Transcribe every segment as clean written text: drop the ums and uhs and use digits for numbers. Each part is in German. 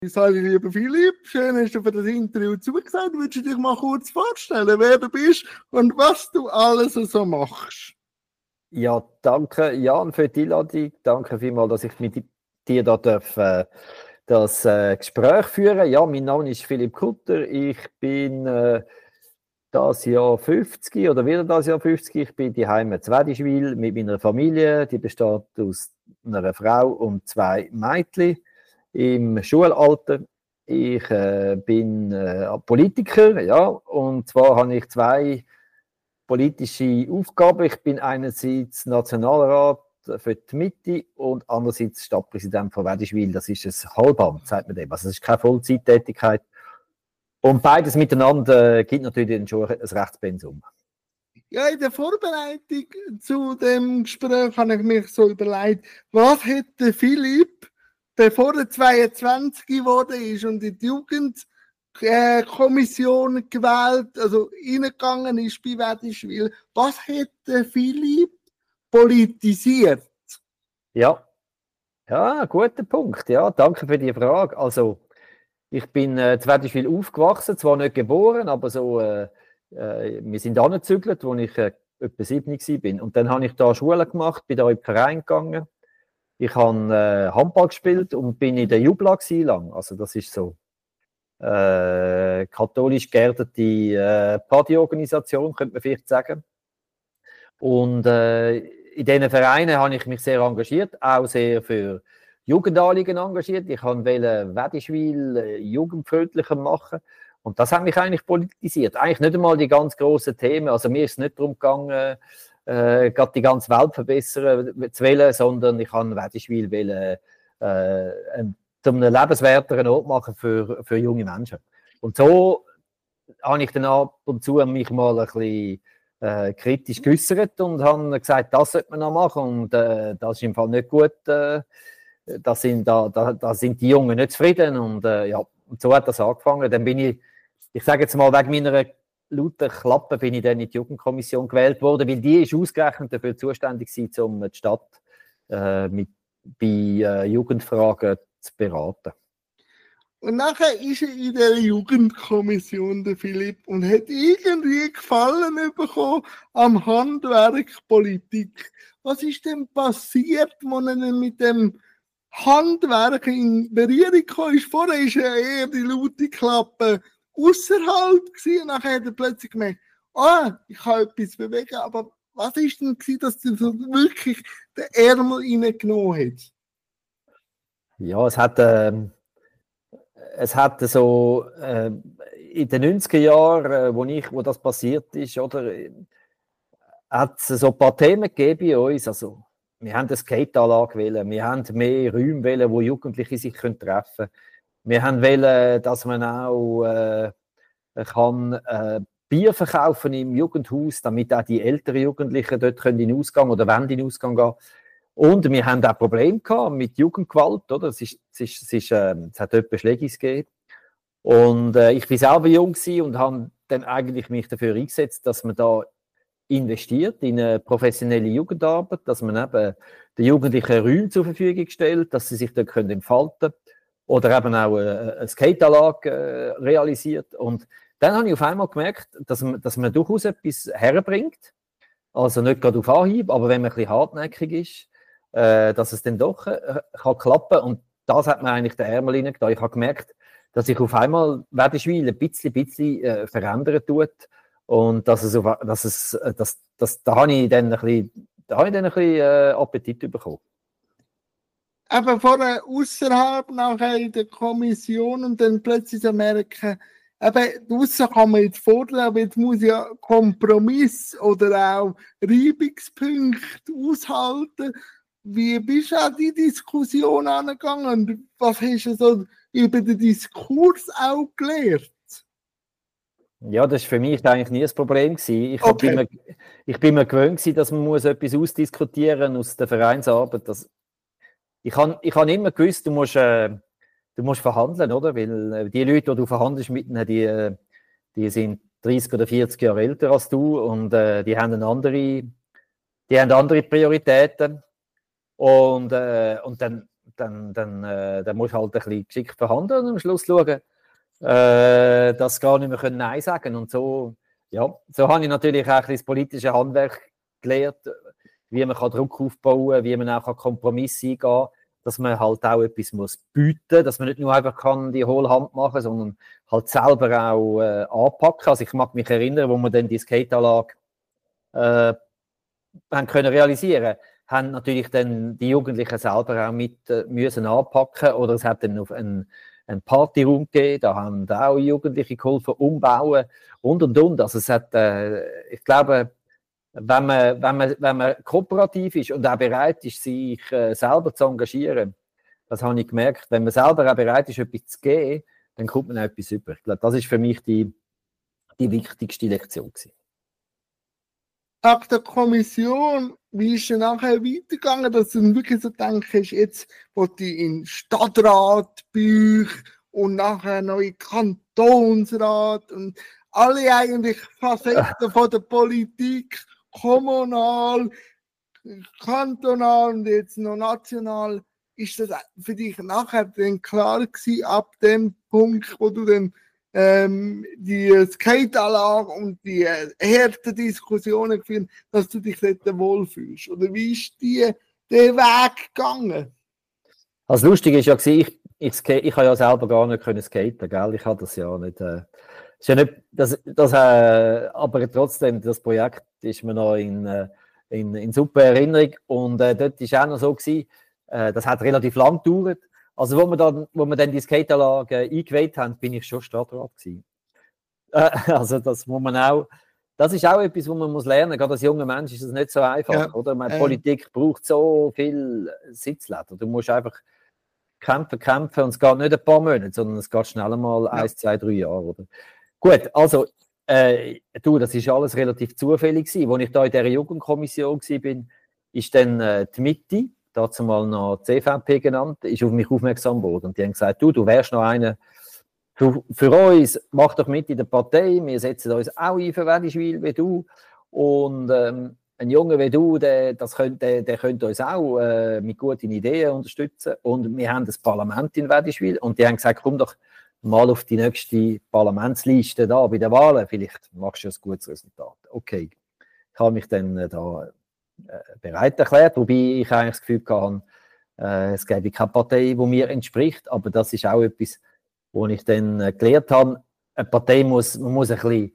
Sage lieber Philipp, schön hast du für das Interview zugesagt. Würdest du dich mal kurz vorstellen, wer du bist und was du alles so machst? Ja, danke Jan für die Einladung. Danke vielmals, dass ich mit dir da das Gespräch führen. Ja, mein Name ist Philipp Kutter. Ich bin das Jahr 50 oder wieder das Jahr 50. Ich bin daheim in Wädischwil mit meiner Familie. Die besteht aus einer Frau und 2 Mädchen im Schulalter. Ich bin Politiker, ja, und zwar habe ich 2 politische Aufgaben. Ich bin einerseits Nationalrat für die Mitte und andererseits Stadtpräsident von Wädischwil. Das ist ein Halbamt, sagt man dem. Also das ist keine Vollzeittätigkeit. Und beides miteinander gibt natürlich dann schon ein Rechtspensum. Ja, in der Vorbereitung zu dem Gespräch habe ich mich so überlegt, was hätte Philipp, bevor er 22 geworden ist und in die Jugendkommission gewählt, also reingegangen ist bei Wädischwil, was hätte Philipp politisiert? Ja, guter Punkt. Ja, danke für die Frage. Also, ich bin in Wädischwil aufgewachsen, zwar nicht geboren, aber so, wir sind angezügelt, als ich etwa 7 war. Und dann habe ich da Schule gemacht, bin da in den Verein gegangen. Ich habe Handball gespielt und bin in der Jubla lang. Also das ist so katholisch geerdete Partyorganisation, könnte man vielleicht sagen. Und in diesen Vereinen habe ich mich sehr engagiert, auch sehr für Jugendanliegen engagiert. Ich wollte Wädischwil jugendfreundlicher machen. Und das hat mich eigentlich politisiert. Eigentlich nicht einmal die ganz grossen Themen. Also mir ist es nicht darum gegangen, gerade die ganze Welt verbessern zu wollen, sondern ich wollte Wädischwil zu einem lebenswerteren Ort machen für junge Menschen. Und so habe ich dann ab und zu mich mal ein bisschen kritisch geäußert und habe gesagt, das sollte man noch machen und das ist im Fall nicht gut. Da sind die Jungen nicht zufrieden und ja, und so hat das angefangen. Dann bin ich sage jetzt mal, wegen meiner lauten Klappe bin ich dann in die Jugendkommission gewählt worden, weil die ist ausgerechnet dafür zuständig war, um die Stadt bei Jugendfragen zu beraten. Und nachher ist er in der Jugendkommission, der Philipp, und hat irgendwie Gefallen bekommen am Handwerk Politik. Was ist denn passiert, als er dann mit dem Handwerk in Berührung kam? Vorher war er eher die laute Klappe außerhalb gewesen, und nachher hat er plötzlich gemerkt, ich kann etwas bewegen, aber was ist denn gewesen, dass er so wirklich den Ärmel reingenommen hat? Ja, es hat so in den 90er Jahren, wo das passiert ist, oder, hat es so ein paar Themen gegeben bei uns. Also, wir haben eine Skateanlage wollen, wir haben mehr Räume wollen, wo Jugendliche sich treffen können. Wir haben wollen, dass man auch Bier verkaufen im Jugendhaus, damit auch die älteren Jugendlichen dort in den Ausgang oder wollen in den Ausgang gehen. Und wir haben auch Probleme gehabt mit Jugendgewalt, oder? Es hat etwa Schläge gegeben. Und ich war selber jung und habe dann eigentlich mich dafür eingesetzt, dass man da investiert in eine professionelle Jugendarbeit, dass man eben den Jugendlichen Räume zur Verfügung stellt, dass sie sich dort entfalten können oder eben auch eine Skateanlage realisiert. Und dann habe ich auf einmal gemerkt, dass man durchaus etwas herbringt, also nicht gerade auf Anhieb, aber wenn man ein bisschen hartnäckig ist, dass es dann doch kann klappen. Und das hat mir eigentlich den Ärmel reingetan. Ich habe gemerkt, dass sich auf einmal Wädischwil ein bisschen verändern tut. Und da habe ich dann ein bisschen Appetit bekommen. Aber vorher außerhalb, nachher in der Kommission und dann plötzlich so merken, eben, draussen kann man jetzt fordern, aber jetzt muss ja Kompromiss oder auch Reibungspunkte aushalten. Wie bist du an die Diskussion angegangen und was hast du so über den Diskurs auch gelernt? Ja, das war für mich eigentlich nie ein Problem. Ich bin mir gewöhnt, dass man etwas ausdiskutieren aus der Vereinsarbeit. Ich habe immer gewusst, du musst verhandeln, oder? Weil die Leute, die du verhandelst mit ihnen, die sind 30 oder 40 Jahre älter als du und die haben andere Prioritäten. Und dann dann musst du halt ein bisschen geschickt verhandeln und am Schluss schauen, dass gar nicht mehr Nein sagen können. Und so habe ich natürlich auch ein bisschen das politische Handwerk gelernt, wie man Druck aufbauen kann, wie man auch Kompromisse eingehen kann, dass man halt auch etwas muss bieten, dass man nicht nur einfach die Hohlhand machen kann, sondern halt selber auch anpacken. Also ich mag mich erinnern, wo wir dann die Skateanlage haben können realisieren, haben natürlich dann die Jugendlichen selber auch mit müssen anpacken, oder es hat dann auf einen Partyraum gegeben, da haben auch Jugendliche geholfen, umbauen und. Also es hat, ich glaube, wenn man kooperativ ist und auch bereit ist, sich selber zu engagieren, das habe ich gemerkt, wenn man selber auch bereit ist, etwas zu geben, dann kommt man auch etwas über. Ich glaube, das ist für mich die wichtigste Lektion gewesen. Nach der Kommission, wie ist es nachher weitergegangen, dass du wirklich so denkst, jetzt wollte ich in den Stadtrat bei euch und nachher noch in den Kantonsrat und alle eigentlich Facetten von der Politik, kommunal, kantonal und jetzt noch national. Ist das für dich nachher dann klar gewesen, ab dem Punkt, wo du dann die Skateanlage und die harten Diskussionen geführt, dass du dich dort wohlfühlst? Oder wie ist der Weg gegangen? Also lustig ist ja, ich habe ja selber gar nicht können skaten, gell? Ich habe das ja nicht. Ist ja nicht aber trotzdem, das Projekt ist mir noch in super Erinnerung. Und dort war es auch noch so gewesen, das hat relativ lang gedauert. Also, wo wir dann die Skateanlage eingeweiht haben, bin ich schon Stadtrat gewesen. Also, das muss man auch. Das ist auch etwas, was man muss lernen. Gerade als junger Mensch ist das nicht so einfach, ja, oder? Politik braucht so viel Sitzleder. Du musst einfach kämpfen und es geht nicht ein paar Monate, sondern es geht schnell mal 1, 2, 3 Jahre, oder? Gut, also das ist alles relativ zufällig gewesen. Als ich da in dieser Jugendkommission war, ist dann die Mitte, dazu mal noch CVP genannt, ist auf mich aufmerksam geworden. Und die haben gesagt, du wärst noch einer für uns, mach doch mit in der Partei, wir setzen uns auch ein für Wädischwil wie du. Und ein Junge wie du, der könnte uns auch mit guten Ideen unterstützen. Und wir haben das Parlament in Wädischwil und die haben gesagt, komm doch mal auf die nächste Parlamentsliste da bei den Wahlen, vielleicht machst du ein gutes Resultat. Okay, ich habe mich dann da bereit erklärt, wobei ich eigentlich das Gefühl hatte, es gäbe keine Partei, die mir entspricht, aber das ist auch etwas, wo ich dann gelernt habe, eine Partei man muss eine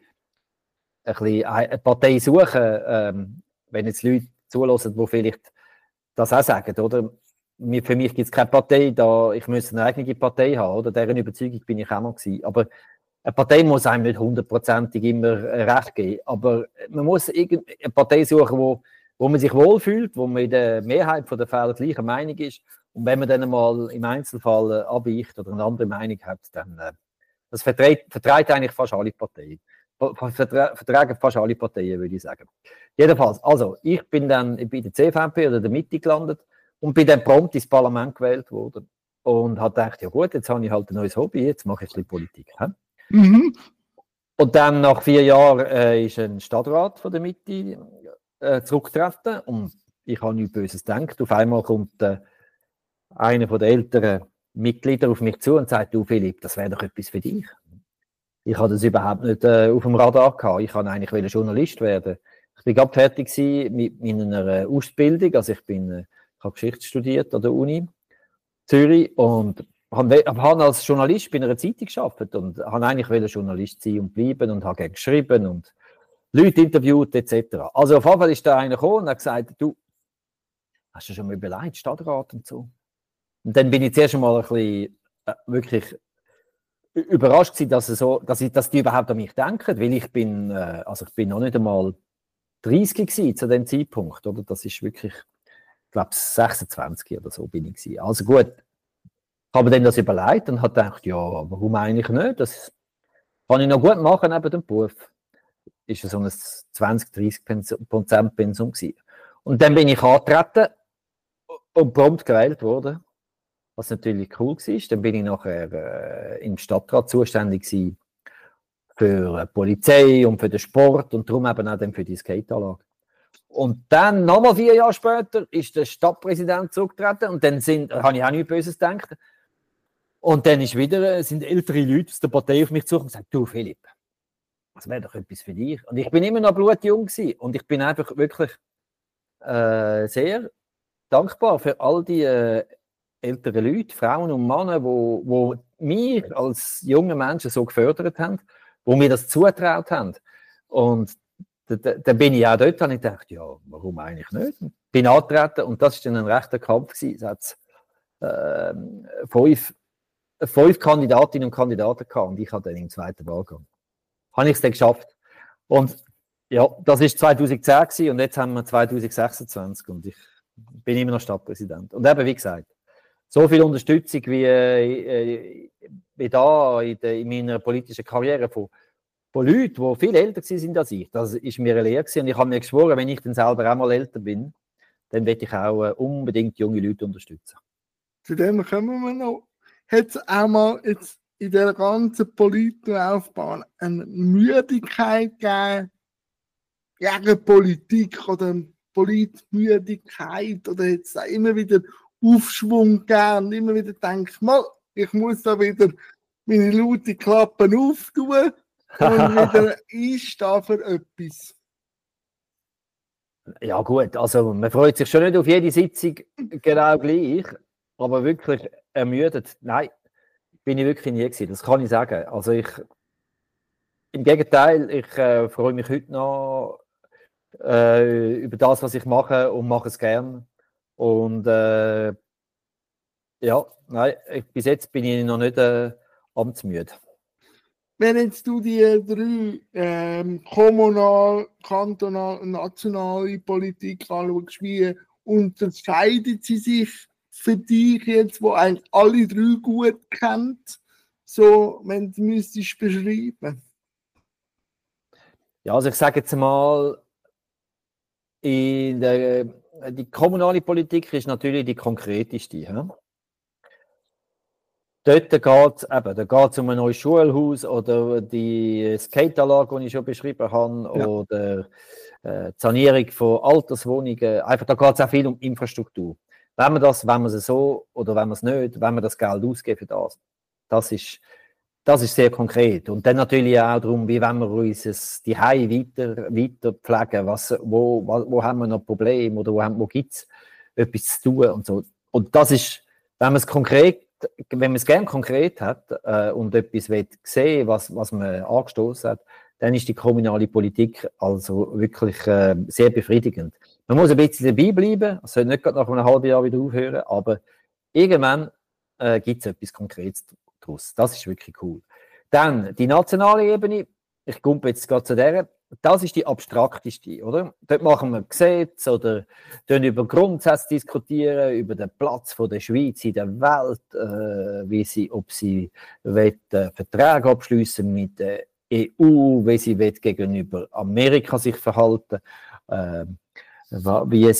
Partei suchen, wenn jetzt Leute zulassen, die vielleicht das auch sagen, oder? Für mich gibt es keine Partei, ich muss eine eigene Partei haben, oder? Deren Überzeugung bin ich auch mal gewesen. Aber eine Partei muss einem nicht 100%ig immer recht geben, aber man muss eine Partei suchen, wo man sich wohlfühlt, wo man in der Mehrheit der Fälle gleicher Meinung ist. Und wenn man dann mal im Einzelfall abweicht oder eine andere Meinung hat, dann das vertreibt eigentlich fast alle Parteien. Vertragen fast alle Parteien, würde ich sagen. Jedenfalls, also ich bin dann bei der CVP oder der Mitte gelandet und bin dann prompt ins Parlament gewählt worden und habe gedacht, ja gut, jetzt habe ich halt ein neues Hobby, jetzt mache ich ein bisschen Politik. Mhm. Und dann nach 4 Jahren ist ein Stadtrat von der Mitte zurückgetreten und ich habe nichts Böses gedacht. Auf einmal kommt einer der älteren Mitglieder auf mich zu und sagt, du Philipp, das wäre doch etwas für dich. Ich hatte das überhaupt nicht auf dem Radar gehabt. Ich wollte eigentlich Journalist werden. Ich war gerade fertig mit meiner Ausbildung. Also ich habe Geschichte studiert an der Uni Zürich und habe als Journalist bei einer Zeitung gearbeitet und habe eigentlich Journalist sein und bleiben und habe gerne geschrieben und Leute interviewt etc. Also auf jeden Fall ist da einer gekommen und hat gesagt, du, hast du schon mal überlegt, Stadtrat und so? Und dann bin ich zuerst einmal ein bisschen wirklich überrascht gewesen, dass die überhaupt an mich denken, weil ich bin noch nicht einmal 30 gewesen zu dem Zeitpunkt, oder? Das ist wirklich, ich glaube 26 oder so bin ich gewesen. Also gut, habe dann das überlegt und habe gedacht, ja, warum eigentlich nicht? Das kann ich noch gut machen neben dem Beruf. Ist so ein 20-30% Pensum gewesen. Und dann bin ich angetreten und prompt gewählt worden, was natürlich cool war. Dann bin ich nachher im Stadtrat zuständig gewesen für die Polizei und für den Sport und darum eben auch dann für die Skateanlage. Und dann, nochmal 4 Jahre später, ist der Stadtpräsident zurückgetreten und dann habe ich auch nichts Böses gedacht. Und dann sind ältere Leute aus der Partei auf mich zu und gesagt, du Philipp, das wäre doch etwas für dich. Und ich bin immer noch blutjung gewesen. Und ich bin einfach wirklich sehr dankbar für all die älteren Leute, Frauen und Männer, die mich als junge Menschen so gefördert haben, die mir das zugetraut haben. Und dann bin ich auch dort und ich dachte, ja, warum eigentlich nicht? Bin angetreten und das war dann ein rechter Kampf gewesen. Es hat 5 Kandidatinnen und Kandidaten gehabt und ich hatte dann im zweiten Wahlgang. Habe ich es dann geschafft. Und ja, das war 2010 gewesen, und jetzt haben wir 2026 und ich bin immer noch Stadtpräsident. Und eben, wie gesagt, so viel Unterstützung wie da in meiner politischen Karriere von Leuten, die viel älter sind als ich, das ist mir eine Lehre gewesen. Und ich habe mir geschworen, wenn ich dann selber auch mal älter bin, dann werde ich auch unbedingt junge Leute unterstützen. Zu dem kommen wir noch. Hat es auch mal jetzt in der ganzen Politlaufbahn eine Müdigkeit gegeben, gegen Politik oder Politmüdigkeit, oder hat es da immer wieder Aufschwung gegeben und immer wieder denkt, mal, ich muss da wieder meine laute Klappen auftun und wieder einstehen für etwas? Ja gut, also man freut sich schon nicht auf jede Sitzung genau gleich, aber wirklich ermüdet, nein, bin ich wirklich nie gewesen, das kann ich sagen. Also im Gegenteil, ich freue mich heute noch über das, was ich mache, und mache es gern. Und ja, nein, bis jetzt bin ich noch nicht amtsmüde. Wenn jetzt du die 3 kommunal, kantonal und nationale Politik anschaust, wie unterscheiden sie sich für dich jetzt, wo eigentlich alle 3 gut kennt, so, wenn du müsstest beschreiben? Ja, also ich sage jetzt mal, die kommunale Politik ist natürlich die konkreteste. Ja? Dort geht es um ein neues Schulhaus oder die Skateanlage, die ich schon beschrieben habe, ja. Oder die Sanierung von Alterswohnungen. Einfach, da geht es auch viel um Infrastruktur. Wenn wir es so oder wenn wir es nicht, wenn wir das Geld ausgeben für das. Das ist sehr konkret. Und dann natürlich auch darum, wie wollen wir unser Zuhause weiter pflegen, wo haben wir noch Probleme oder wo gibt es etwas zu tun und so. Und das ist, wenn man es gerne konkret hat und etwas sehen will, was man angestoßen hat, dann ist die kommunale Politik also wirklich sehr befriedigend. Man muss ein bisschen dabei bleiben, es soll nicht gerade nach einem halben Jahr wieder aufhören, aber irgendwann gibt es etwas Konkretes daraus. Das ist wirklich cool. Dann die nationale Ebene, ich komme jetzt gerade zu der, das ist die abstrakteste, oder? Dort machen wir Gesetze oder über Grundsätze diskutieren, über den Platz von der Schweiz in der Welt, ob sie Verträge abschließen mit der EU, wie sie gegenüber Amerika sich verhalten, wie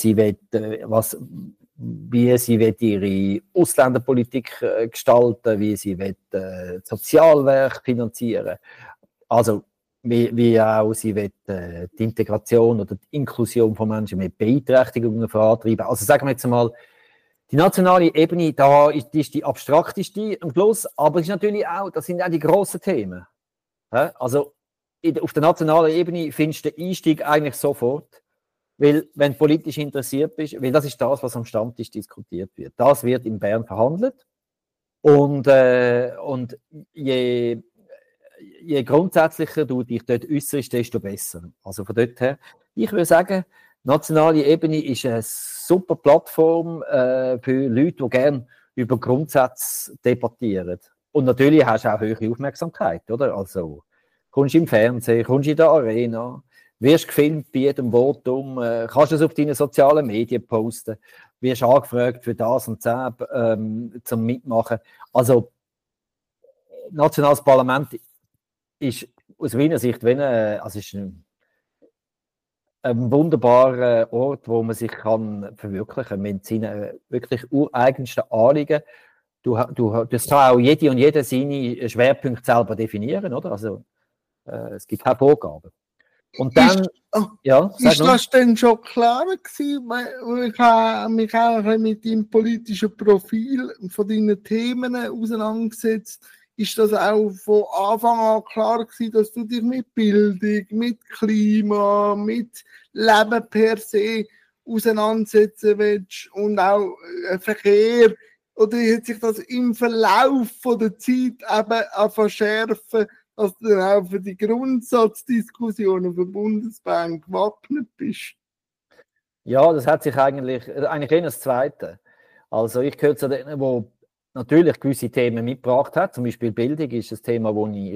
sie ihre Ausländerpolitik gestalten, wie sie Sozialwerk finanzieren. Also wie auch sie die Integration oder die Inklusion von Menschen mit Beeinträchtigungen vorantreiben. Also sagen wir jetzt mal, die nationale Ebene, die ist die abstrakteste am Schluss, aber ist natürlich auch, das sind auch die grossen Themen. Also auf der nationalen Ebene findest du den Einstieg eigentlich sofort, weil wenn du politisch interessiert bist, weil das ist das, was am Stammtisch diskutiert wird. Das wird in Bern verhandelt und je grundsätzlicher du dich dort äußerst, desto besser. Also von dort her, ich würde sagen, nationale Ebene ist eine super Plattform für Leute, die gerne über Grundsätze debattieren. Und natürlich hast du auch höhere Aufmerksamkeit, oder? Also kommst du im Fernsehen, kommst du in der Arena, wirst gefilmt bei jedem Votum, kannst es auf deinen sozialen Medien posten, wirst angefragt für das und das zum Mitmachen. Also nationales Parlament ist aus meiner Sicht ist ein wunderbarer Ort, wo man sich kann verwirklichen mit seinen wirklich ureigensten Anliegen. Das kann auch jede und jeder seine Schwerpunkte selber definieren, oder? Also es gibt keine Vorgaben. Und dann, ja, ist das denn schon klar gewesen? Weil ich habe mich auch ein bisschen mit deinem politischen Profil von deinen Themen auseinandergesetzt. Ist das auch von Anfang an klar gewesen, dass du dich mit Bildung, mit Klima, mit Leben per se auseinandersetzen willst und auch Verkehr? Oder hat sich das im Verlauf von der Zeit eben verschärfen, dass du dann auch für die Grundsatzdiskussion auf der Bundesbank gewappnet bist? Ja, das hat sich eigentlich eher das Zweite. Also ich gehöre zu denen, die natürlich gewisse Themen mitgebracht hat. Zum Beispiel Bildung ist ein Thema,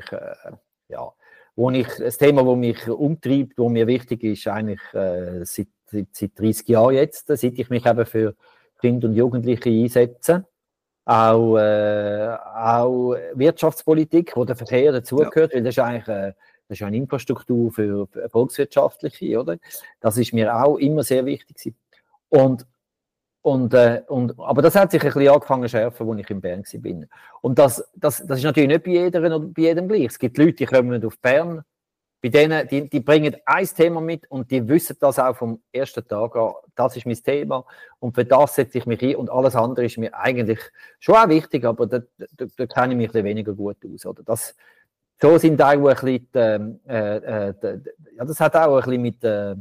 das Thema, das mich umtreibt, das mir wichtig ist, eigentlich seit 30 Jahren jetzt, seit ich mich eben für Kinder und Jugendliche einsetze. Auch Wirtschaftspolitik, wo der Verkehr dazugehört, weil das ist eigentlich das ist eine Infrastruktur für volkswirtschaftliche, oder? Das ist mir auch immer sehr wichtig gewesen. Aber das hat sich ein bisschen angefangen zu schärfen, als ich in Bern war. Und das ist natürlich nicht bei jedem gleich. Es gibt Leute, die kommen auf Bern, bei denen, die bringen ein Thema mit und die wissen das auch vom ersten Tag an. Das ist mein Thema und für das setze ich mich ein und alles andere ist mir eigentlich schon auch wichtig, aber da kenne ich mich ein bisschen weniger gut aus. Oder? So sind auch ein bisschen, das hat auch ein bisschen mit der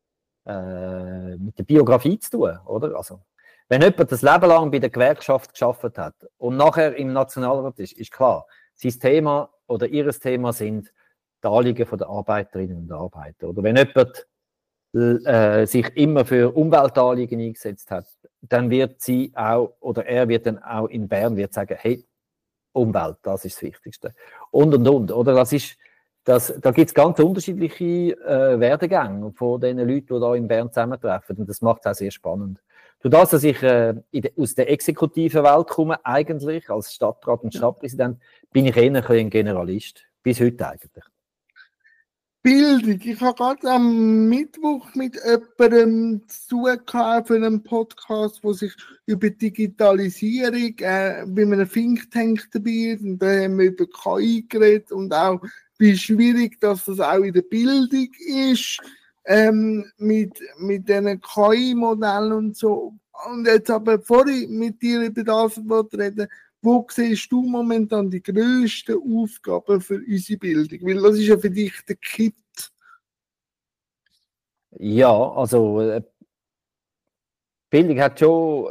Biografie zu tun, oder? Also, wenn jemand das Leben lang bei der Gewerkschaft gearbeitet hat und nachher im Nationalrat ist klar, sein Thema oder ihres Thema sind die Anliegen der Arbeiterinnen und Arbeiter. Oder wenn jemand sich immer für Umweltanliegen eingesetzt hat, dann wird sie auch, oder er wird dann auch in Bern sagen, hey, Umwelt, das ist das Wichtigste. Und. Oder da gibt es ganz unterschiedliche Werdegänge von den Leuten, die da in Bern zusammentreffen. Und das macht es auch sehr spannend. Durch das, dass ich aus der exekutiven Welt komme, eigentlich als Stadtrat und Stadtpräsident, bin ich eher ein Generalist. Bis heute eigentlich. Bildung. Ich habe gerade am Mittwoch mit jemandem zu tun für einen Podcast, der sich über Digitalisierung bei einem Think Tank dabei ist. Und da haben wir über KI geredet und auch, wie schwierig das auch in der Bildung ist, mit diesen KI-Modellen und so. Und jetzt aber, bevor ich mit dir über das rede, wo siehst du momentan die grössten Aufgaben für unsere Bildung? Weil das ist ja für dich der Kit. Ja, also Bildung hat schon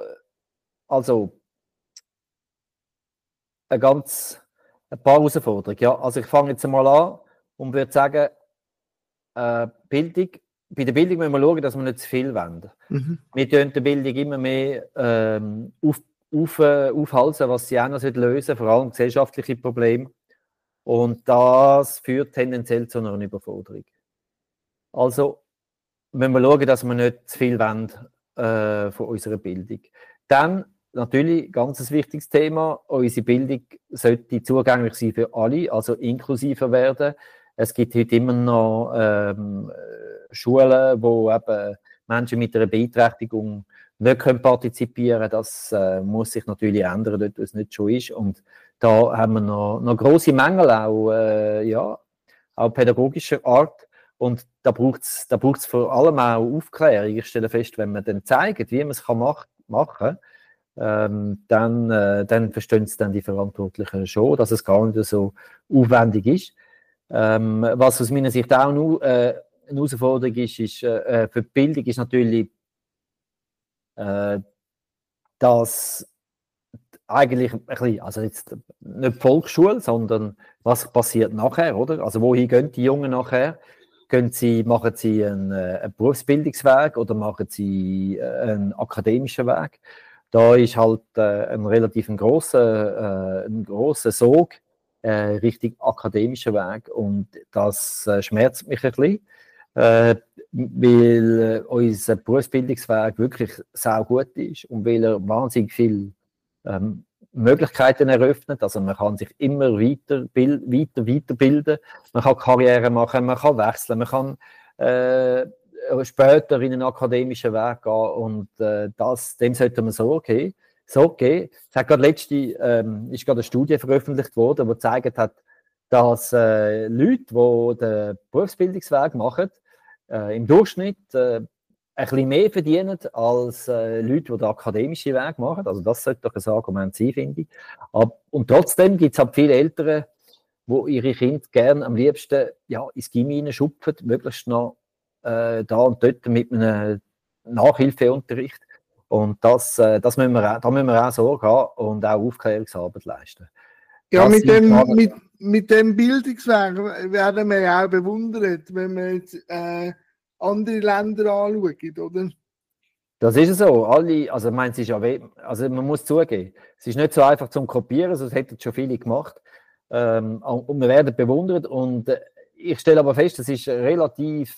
ein paar Herausforderungen. Ja, also ich fange jetzt mal an und würde sagen, bei der Bildung müssen wir schauen, dass wir nicht zu viel wenden. Wir tun der Bildung immer mehr aufhalten, was sie auch noch lösen, vor allem gesellschaftliche Probleme. Und das führt tendenziell zu einer Überforderung. Also müssen wir schauen, dass wir nicht zu viel wenden von unserer Bildung. Dann natürlich ganz ein wichtiges Thema, unsere Bildung sollte zugänglich sein für alle, also inklusiver werden. Es gibt heute immer noch Schulen, wo eben Menschen mit einer Beeinträchtigung nicht partizipieren können. Das muss sich natürlich ändern, dort wo es nicht schon ist. Und da haben wir noch grosse Mängel, auch pädagogischer Art. Und da braucht es vor allem auch Aufklärung. Ich stelle fest, wenn man dann zeigt, wie man es machen kann, dann verstehen es dann die Verantwortlichen schon, dass es gar nicht so aufwendig ist. Was aus meiner Sicht auch eine Herausforderung ist für die Bildung ist natürlich, dass eigentlich ein bisschen, also jetzt nicht die Volksschule, sondern was passiert nachher, oder? Also wohin gehen die Jungen nachher? Machen sie einen Berufsbildungsweg oder machen sie einen akademischen Weg? Da ist halt ein relativ grosser Sog Richtung akademischer Weg und das schmerzt mich ein bisschen, weil unser Berufsbildungsweg wirklich sehr gut ist und weil er wahnsinnig viele Möglichkeiten eröffnet. Also man kann sich immer weiterbilden, man kann Karriere machen, man kann wechseln, man kann später in einen akademischen Weg gehen und dem sollte man so geben. Es hat gerade ist gerade eine Studie veröffentlicht worden, die gezeigt hat, dass Leute, die den Berufsbildungsweg machen, im Durchschnitt ein bisschen mehr verdienen als Leute, die den akademischen Weg machen. Also das sollte doch ein Argument sein, finde ich. Und trotzdem gibt es halt viele Eltern, die ihre Kinder gerne am liebsten ins Gymnasium schupfen, möglichst noch da und dort mit einem Nachhilfeunterricht. Und da müssen wir auch Sorge haben und auch Aufklärungsarbeit leisten. Ja, mit dem Bildungsweg werden wir ja auch bewundert, wenn wir jetzt andere Länder anschauen, oder? Das ist so. Also, ich meine, es ist also man muss zugeben, es ist nicht so einfach zum Kopieren, sonst hätten schon viele gemacht. Und wir werden bewundert. Und ich stelle aber fest, es ist relativ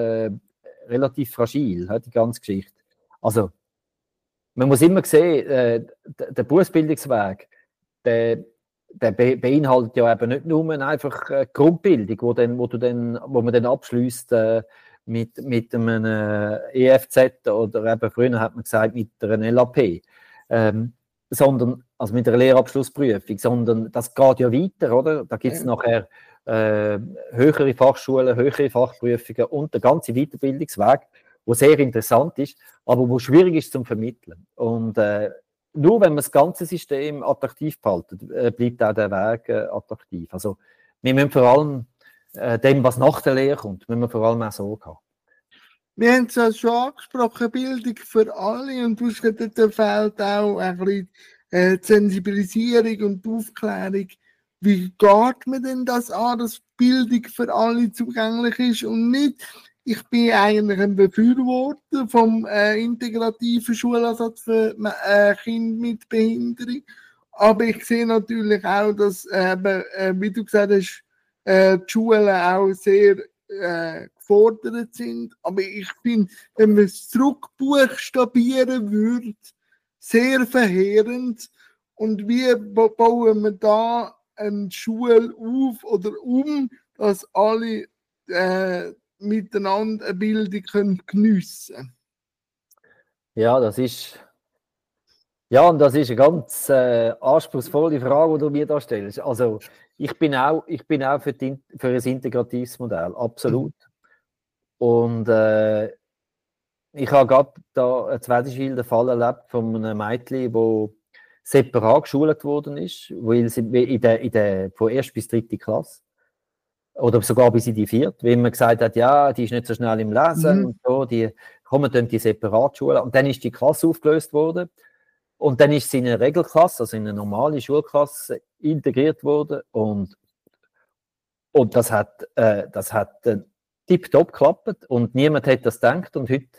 fragil, die ganze Geschichte. Also, man muss immer sehen, der Berufsbildungsweg, der beinhaltet ja eben nicht nur einfach Grundbildung, wo man dann abschließt mit einem EFZ oder eben früher hat man gesagt mit einer LAP, sondern also mit einer Lehrabschlussprüfung, sondern das geht ja weiter, oder? Da gibt es nachher höhere Fachschulen, höhere Fachprüfungen und der ganze Weiterbildungsweg, der sehr interessant ist, aber wo schwierig ist zum Vermitteln. Und nur wenn man das ganze System attraktiv behalten, bleibt auch der Weg attraktiv. Also wir müssen vor allem dem, was nach der Lehre kommt, müssen wir vor allem auch Sorge haben. Wir haben es ja schon angesprochen, Bildung für alle, und du hast gesagt, da fehlt auch ein bisschen die Sensibilisierung und die Aufklärung. Wie geht man denn das an, dass Bildung für alle zugänglich ist und nicht? Ich bin eigentlich ein Befürworter vom integrativen Schulansatz für Kinder mit Behinderung. Aber ich sehe natürlich auch, dass, wie du gesagt hast, die Schulen auch sehr gefordert sind. Aber ich finde, wenn man es zurückbuchstabieren würde, sehr verheerend. Und wie bauen wir da eine Schule auf oder dass alle miteinander eine Bildung geniessen können? Ja, das ist eine ganz anspruchsvolle Frage, die du mir da stellst. Also ich bin auch für ein integratives Modell, absolut. Und ich habe gerade da ein zweites Fall erlebt von einem Mädchen, das separat geschult worden ist, weil sie von 1. bis 3. Klasse oder sogar bis in die 4., weil man gesagt hat, ja, die ist nicht so schnell im Lesen und so, die kommen dann die Separatschulen. Und dann ist die Klasse aufgelöst worden und dann ist sie in eine Regelklasse, also in eine normale Schulklasse integriert worden und das hat tipptopp geklappt und niemand hat das gedacht und heute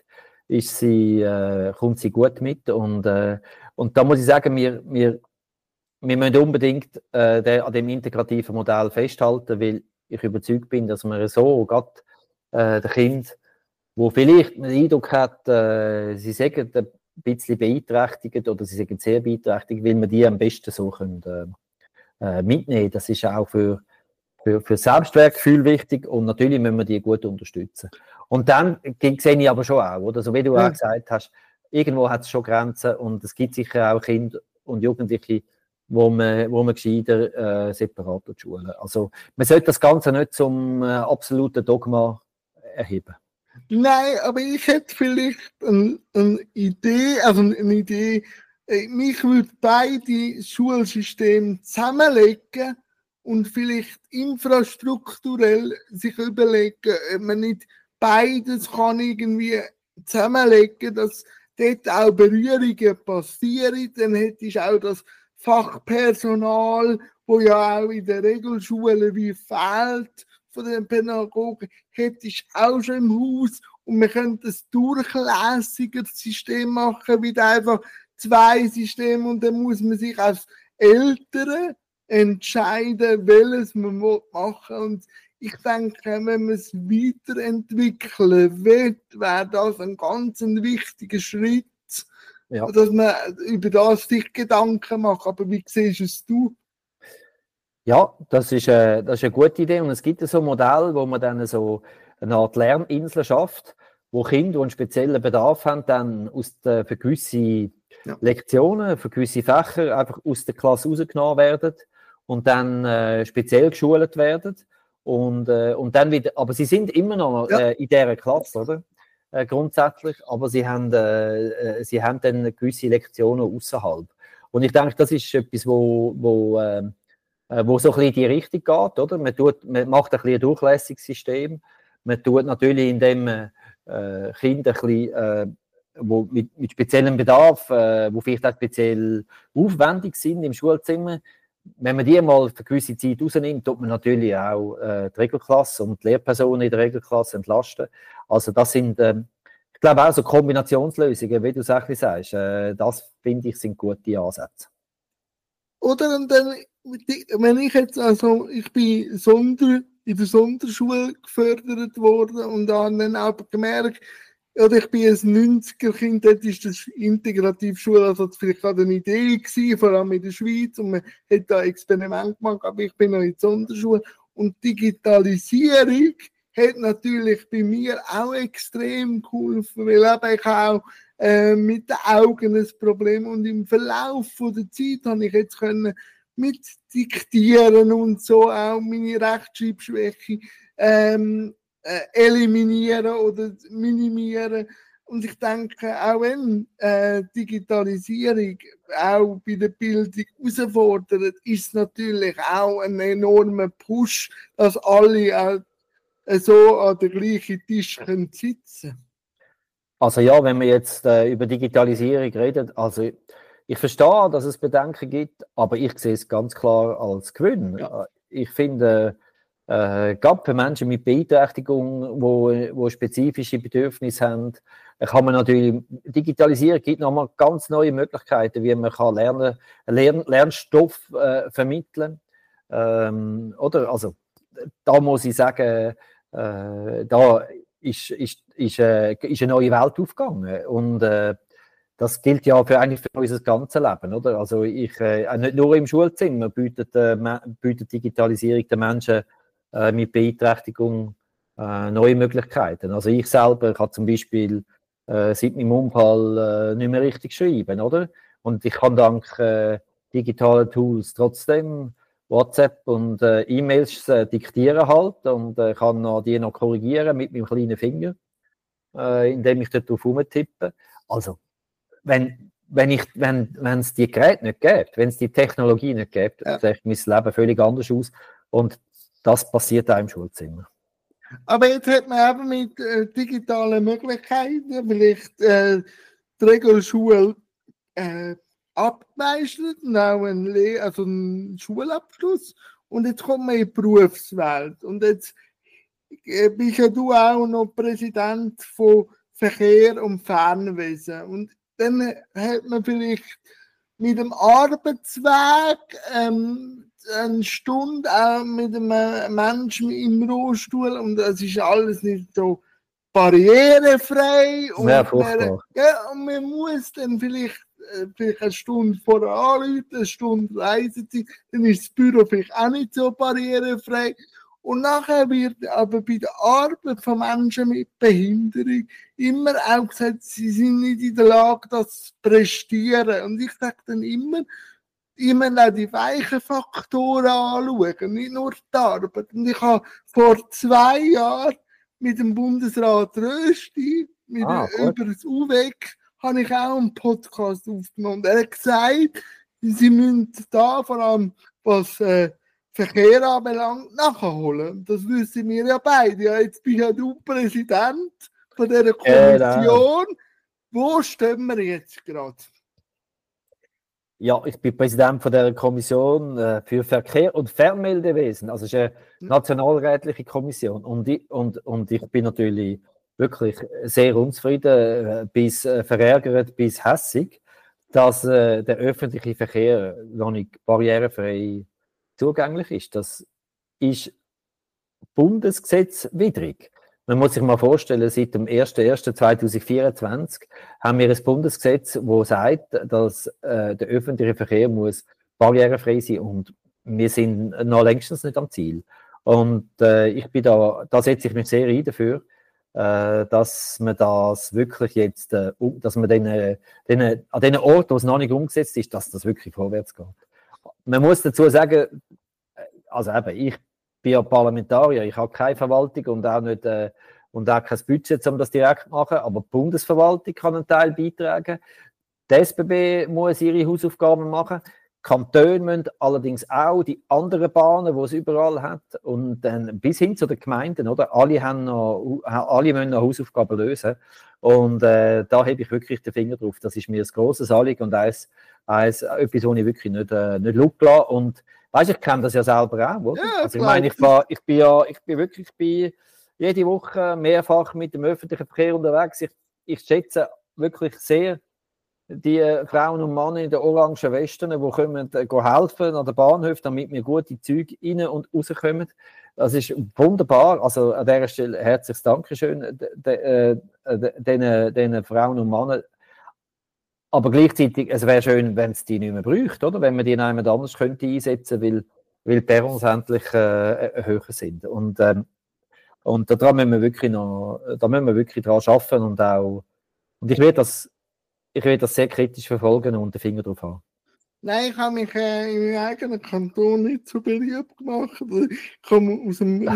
kommt sie gut mit und da muss ich sagen, wir müssen unbedingt an dem integrativen Modell festhalten, weil ich überzeugt bin, dass man so gerade den Kind, wo vielleicht den Eindruck hat, sie sagen ein bisschen beeinträchtigt oder sie sagen sehr beeinträchtigt, weil wir die am besten so können, mitnehmen. Das ist auch für Selbstwertgefühl wichtig und natürlich müssen wir die gut unterstützen. Und dann sehe ich aber schon auch, oder? So wie du auch gesagt hast, irgendwo hat es schon Grenzen und es gibt sicher auch Kinder und Jugendliche, wo man gescheiter separat schulen. Also man sollte das Ganze nicht zum absoluten Dogma erheben. Nein, aber ich hätte vielleicht eine Idee, mich würde beide Schulsysteme zusammenlegen und vielleicht infrastrukturell sich überlegen, ob man nicht beides kann irgendwie zusammenlegen, dass dort auch Berührungen passieren. Dann hättest du auch das Fachpersonal, wo ja auch in der Regelschule wie fehlt von den Pädagogen, hättest du auch schon im Haus und wir könnten ein durchlässigeres System machen, wie einfach 2 Systeme und dann muss man sich als Eltern entscheiden, welches man machen will. Und ich denke, wenn man es weiterentwickeln will, wäre das ein ganz wichtiger Schritt, dass man über das sich Gedanken macht. Aber wie siehst du es? Ja, das ist eine gute Idee und es gibt so ein Modell, wo man dann so eine Art Lerninsel schafft, wo Kinder, die einen speziellen Bedarf haben, dann für gewisse Lektionen, für gewisse Fächer einfach aus der Klasse rausgenommen werden und dann speziell geschult werden. Und dann wieder, aber sie sind immer noch in dieser Klasse, oder? Grundsätzlich, aber sie haben dann gewisse Lektionen außerhalb. Und ich denke, das ist etwas, wo so ein bisschen in die Richtung geht, oder? Man macht ein bisschen ein durchlässiges System. Man tut natürlich, indem man Kinder ein bisschen, wo mit speziellem Bedarf, wo vielleicht auch speziell aufwendig sind im Schulzimmer, wenn man die mal für eine gewisse Zeit rausnimmt, tut man natürlich auch die Regelklasse und die Lehrpersonen in der Regelklasse entlasten. Also das sind, ich glaube auch so Kombinationslösungen, wie du es auch sagst, das finde ich sind gute Ansätze. Oder und dann, wenn ich jetzt, also ich bin in der Sonderschule gefördert worden und habe dann auch gemerkt, oder ich bin ein 90er-Kind, dort ist das Integrativschulansatz vielleicht gerade eine Idee gewesen, vor allem in der Schweiz, und man hat da Experiment gemacht, aber ich bin noch in der Sonderschule. Und Digitalisierung hat natürlich bei mir auch extrem geholfen, weil eben ich auch mit den Augen ein Problem, und im Verlauf von der Zeit habe ich jetzt können mit Diktieren und so auch meine Rechtschreibschwäche eliminieren oder minimieren. Und ich denke, auch wenn Digitalisierung auch bei der Bildung herausfordert, ist es natürlich auch ein enormer Push, dass alle so an den gleichen Tisch sitzen können. Also ja, wenn wir jetzt über Digitalisierung reden, also ich verstehe, dass es Bedenken gibt, aber ich sehe es ganz klar als Gewinn. Ja. Ich finde, gerade für Menschen mit Beeinträchtigung, wo spezifische Bedürfnisse haben, kann man natürlich, Digitalisierung gibt nochmal ganz neue Möglichkeiten, wie man kann Lernstoff vermitteln. Oder? Also, da muss ich sagen, da ist eine neue Welt aufgegangen. Und das gilt ja eigentlich für unser ganzes Leben, oder? Also nicht nur im Schulzimmer bietet Digitalisierung den Menschen mit Beeinträchtigung neue Möglichkeiten. Also ich selber kann zum Beispiel seit meinem Unfall nicht mehr richtig schreiben, oder? Und ich kann dank digitalen Tools trotzdem WhatsApp und E-Mails diktieren halt und kann die noch korrigieren mit meinem kleinen Finger, indem ich dort drauf rumtippe. Also, wenn es die Geräte nicht gibt, wenn es die Technologie nicht gibt, sieht mein Leben völlig anders aus. Und das passiert auch im Schulzimmer. Aber jetzt hat man eben mit digitalen Möglichkeiten vielleicht die Regelschule abgemeistert und auch einen Schulabschluss. Und jetzt kommt man in die Berufswelt. Und jetzt bist ja du auch noch Präsident von Verkehr und Fernwesen. Und dann hat man vielleicht mit dem Arbeitsweg eine Stunde auch mit einem Menschen im Rollstuhl, und das ist alles nicht so barrierefrei. Und, und man muss dann vielleicht eine Stunde vorher anrufen, eine Stunde Reisezeit, dann ist das Büro vielleicht auch nicht so barrierefrei. Und nachher wird aber bei der Arbeit von Menschen mit Behinderung immer auch gesagt, sie sind nicht in der Lage, das zu prestieren. Und ich sage dann immer, ich muss auch die weichen Faktoren anschauen, nicht nur die Arbeit. Und ich habe vor 2 Jahren mit dem Bundesrat Rösti, über das UWEC, habe ich auch einen Podcast aufgenommen. Er hat gesagt, sie müssen da vor allem, was Verkehr anbelangt, nachholen. Das wissen wir ja beide. Ja, jetzt bin ja du Präsident von dieser Kommission. Wo stehen wir jetzt gerade? Ja, ich bin Präsident von der Kommission für Verkehr und Fernmeldewesen. Also es ist eine nationalrätliche Kommission. Und ich bin natürlich wirklich sehr unzufrieden, bis verärgert, bis hässig, dass der öffentliche Verkehr noch nicht barrierefrei zugänglich ist. Das ist bundesgesetzwidrig. Man muss sich mal vorstellen, seit dem 01.01.2024 haben wir ein Bundesgesetz, das sagt, dass der öffentliche Verkehr muss barrierefrei sein, und wir sind noch längstens nicht am Ziel. Und ich bin da setze ich mich sehr ein dafür, dass man das wirklich jetzt, dass man an den Orten, wo es noch nicht umgesetzt ist, dass das wirklich vorwärts geht. man muss dazu sagen, also eben, ich bin ja Parlamentarier, ich habe keine Verwaltung und auch nicht und auch kein Budget, um das direkt zu machen, aber die Bundesverwaltung kann einen Teil beitragen. Die SBB muss ihre Hausaufgaben machen. Die Kantone müssen allerdings auch die anderen Bahnen, die es überall hat, und dann bis hin zu den Gemeinden, oder? Alle müssen noch Hausaufgaben lösen. Und da habe ich wirklich den Finger drauf. Das ist mir ein grosses Anliegen und etwas, was ich wirklich nicht schauen lasse. Und weißt, ich kenne das ja selber auch, oder? Ja, also ich meine, ich bin wirklich jede Woche mehrfach mit dem öffentlichen Verkehr unterwegs. Ich schätze wirklich sehr die Frauen und Männer in den orangen Westen, die kommen helfen an den Bahnhöfen, damit wir gute Züge rein und rauskommen. Das ist wunderbar. Also an dieser Stelle herzliches Dankeschön den Frauen und Männern. Aber gleichzeitig, es wäre schön, wenn es die nicht mehr bräuchte, oder? Wenn man die in jemand anders könnte einsetzen könnte, weil die Perrons endlich höher sind. Und da müssen wir wirklich daran arbeiten und ich werde das sehr kritisch verfolgen und den Finger drauf haben. Nein, ich habe mich in meinem eigenen Kanton nicht so beliebt gemacht. Ich komme aus dem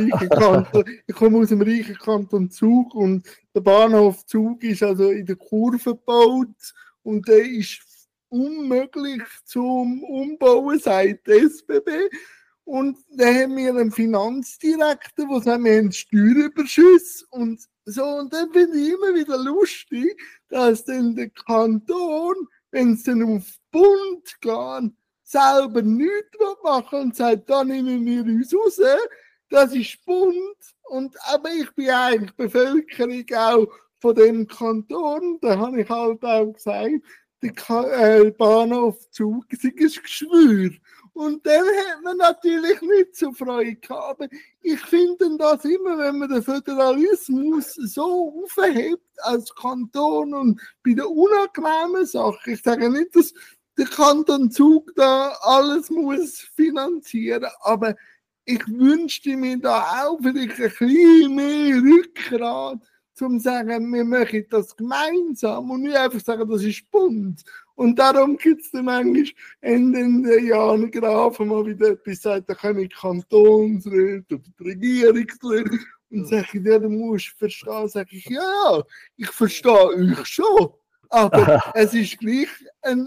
reichen Kanton Zug und der Bahnhof Zug ist also in der Kurve gebaut und der ist unmöglich zum Umbauen, sagt die SBB. Und dann haben wir einen Finanzdirektor, der sagt, wir haben Steuerüberschüsse und so. Und dann finde ich immer wieder lustig, dass dann der Kanton, wenn es dann auf Bund geht, selber nichts machen und sagt, da nehmen wir uns raus. Das ist Bund. Aber ich bin eigentlich Bevölkerung auch von dem Kanton. Da habe ich halt auch gesagt, der Bahnhof Zug ist ein Geschwür. Und dann hat man natürlich nicht so Freude gehabt. Aber ich finde das immer, wenn man den Föderalismus so aufhebt als Kanton und bei den unangenehmen Sachen, ich sage nicht, dass der Kanton Zug da alles muss finanzieren, aber ich wünschte mir da auch vielleicht ein bisschen mehr Rückgrat, um zu sagen, wir machen das gemeinsam und nicht einfach sagen, das ist Bund. Und darum gibt es dann manchmal in den Jahren Grafen mal wieder etwas, sagt, da kommen Kantonsräte oder die Regierungsräte und sagen, ja, du musst verstehen, sage ich, ja, ich verstehe euch schon, aber es ist gleich ein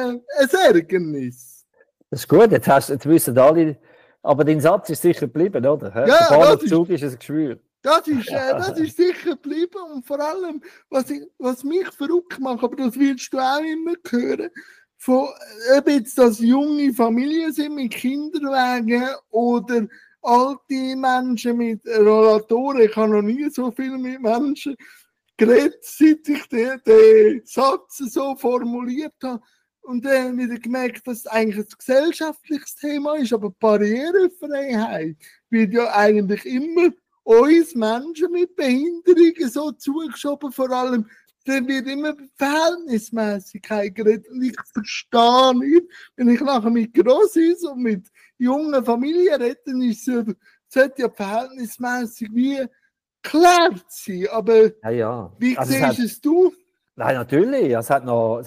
Ärgernis. Das ist gut, jetzt wissen alle, aber dein Satz ist sicher geblieben, oder? Ja, der Bahnhofzug ist ein Geschwür. Das ist sicher geblieben und vor allem, was mich verrückt macht, aber das willst du auch immer hören, ob jetzt das junge Familien sind mit Kinderwagen oder alte Menschen mit Rollatoren. Ich habe noch nie so viel mit Menschen geredet, seit ich den Satz so formuliert habe. Und dann wieder gemerkt, dass es eigentlich ein gesellschaftliches Thema ist, aber Barrierefreiheit wird ja eigentlich immer uns Menschen mit Behinderungen so zugeschoben, vor allem, dann wird immer Verhältnismäßigkeit geredet. Und ich verstehe nicht, wenn ich nachher mit Grossis und mit jungen Familien rede, sollte ja verhältnismäßig wie geklärt sein. Aber wie siehst du? Nein, natürlich. Es hat noch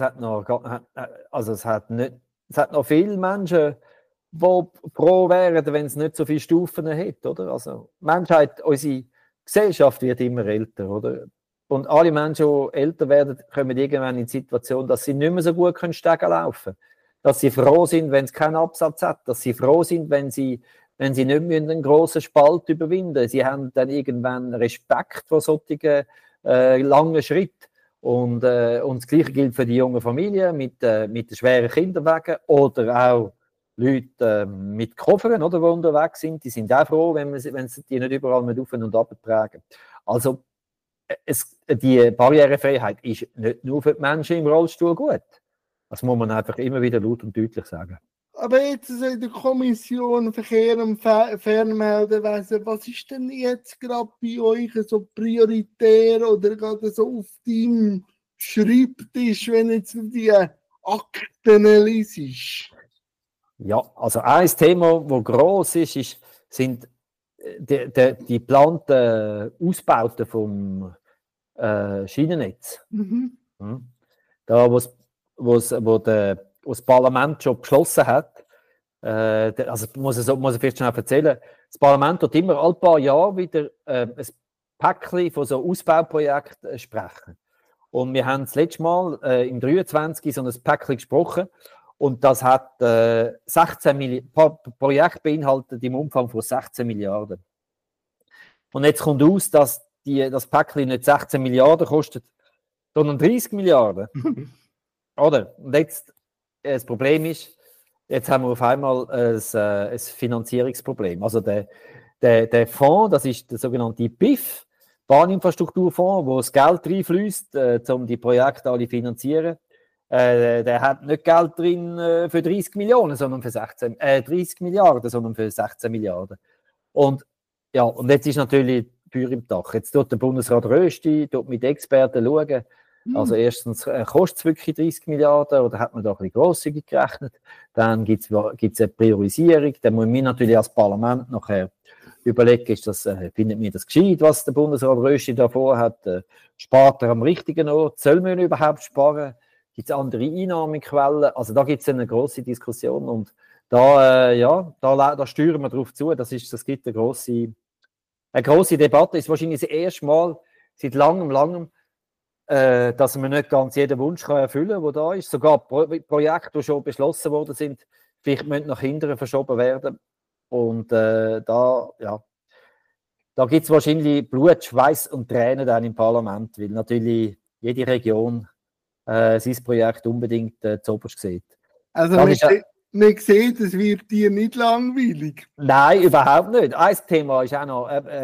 viele Menschen, die froh wären, wenn es nicht so viele Stufen hätte, oder? Also, Menschheit, unsere Gesellschaft wird immer älter, oder? Und alle Menschen, die älter werden, kommen irgendwann in die Situation, dass sie nicht mehr so gut Stege laufen können. Dass sie froh sind, wenn es keinen Absatz hat. Dass sie froh sind, wenn sie nicht mehr einen grossen Spalt überwinden. Sie haben dann irgendwann Respekt vor solchen langen Schritten. Und das Gleiche gilt für die jungen Familien mit den schweren Kinderwagen oder auch Leute mit Koffern, oder, die unterwegs sind. Die sind auch froh, wenn sie die nicht überall mit auf und ab tragen. Also die Barrierefreiheit ist nicht nur für die Menschen im Rollstuhl gut. Das muss man einfach immer wieder laut und deutlich sagen. Aber jetzt in der Kommission Verkehr und Fernmeldewesen, was ist denn jetzt gerade bei euch so prioritär oder gerade so auf deinem Schreibtisch, wenn jetzt die Akten liest? Ja, also ein Thema, das gross ist, sind die geplanten Ausbauten vom Schienennetz. Mhm. Da, wo das Parlament schon beschlossen hat, Also muss ich vielleicht schnell erzählen, das Parlament wird immer alle paar Jahre wieder ein Päckchen von so Ausbauprojekten sprechen. Und wir haben das letzte Mal im 23 so ein Päckchen gesprochen und das hat 16 Projekte beinhaltet im Umfang von 16 Milliarden. Und jetzt kommt aus, dass das Päckchen nicht 16 Milliarden kostet, sondern 30 Milliarden. Oder? Und jetzt, das Problem ist, jetzt haben wir auf einmal ein Finanzierungsproblem. Also der Fonds, das ist der sogenannte BIF, Bahninfrastrukturfonds, wo das Geld reinfließt, um die Projekte alle zu finanzieren. Der hat nicht Geld drin für 30 Millionen, sondern für 30 Milliarden, sondern für 16 Milliarden. Und ja, und jetzt ist natürlich Tür im Dach. Jetzt tut der Bundesrat Rösti, tut mit Experten schauen. Also erstens, kostet es wirklich 30 Milliarden oder hat man da ein bisschen grosszügig gerechnet? Dann gibt es eine Priorisierung. Dann muss man natürlich als Parlament nachher überlegen, findet mir das gescheit, was der Bundesrat Rösti da vorhat? Spart er am richtigen Ort? Soll man überhaupt sparen? Gibt es andere Einnahmequellen? Also da gibt es eine grosse Diskussion und da steuern wir darauf zu. Das gibt eine grosse Debatte. Es ist wahrscheinlich das erste Mal seit langem, dass man nicht ganz jeden Wunsch erfüllen kann, der da ist. Sogar Projekte, die schon beschlossen worden sind, vielleicht müssen nach hinten verschoben werden. Und da gibt es wahrscheinlich Blut, Schweiß und Tränen dann im Parlament, weil natürlich jede Region sein Projekt unbedingt zuoberst sieht. Also man sieht, es wird dir nicht langweilig. Nein, überhaupt nicht. Ein Thema ist auch noch,